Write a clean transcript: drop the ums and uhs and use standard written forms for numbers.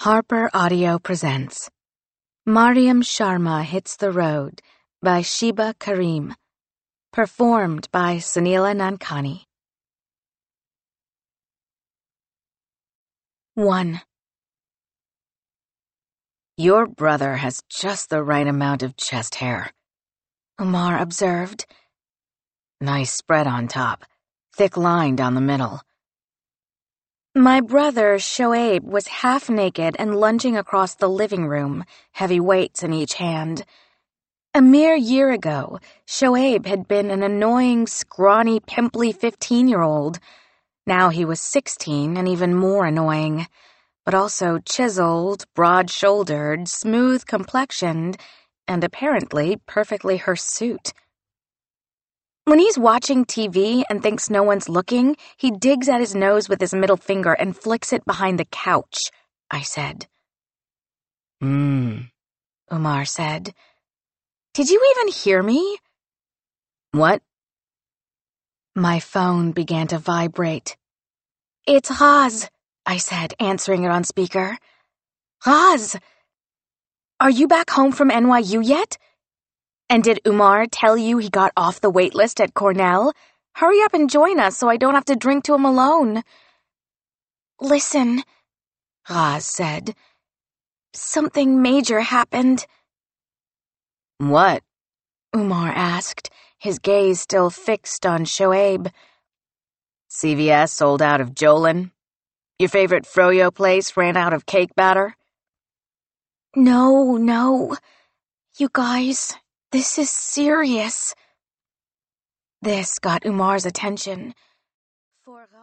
Harper Audio presents Mariam Sharma Hits the Road by Sheba Karim. Performed by Sunila Nankani. 1. Your brother has just the right amount of chest hair, Umar observed. Nice spread on top, thick line down the middle. My brother, Shoaib, was half naked and lunging across the living room, heavy weights in each hand. A mere year ago, Shoaib had been an annoying, scrawny, pimply 15-year-old. Now he was 16 and even more annoying, but also chiseled, broad-shouldered, smooth-complexioned, and apparently perfectly hirsute. When he's watching TV and thinks no one's looking, he digs at his nose with his middle finger and flicks it behind the couch, I said. Umar said. Did you even hear me? What? My phone began to vibrate. It's Raz, I said, answering it on speaker. Raz! Are you back home from NYU yet? And did Umar tell you he got off the wait list at Cornell? Hurry up and join us so I don't have to drink to him alone. Listen, Raz said. Something major happened. What? Umar asked, his gaze still fixed on Shoaib. CVS sold out of Jolin? Your favorite froyo place ran out of cake batter? No. You guys, this is serious. This got Umar's attention. For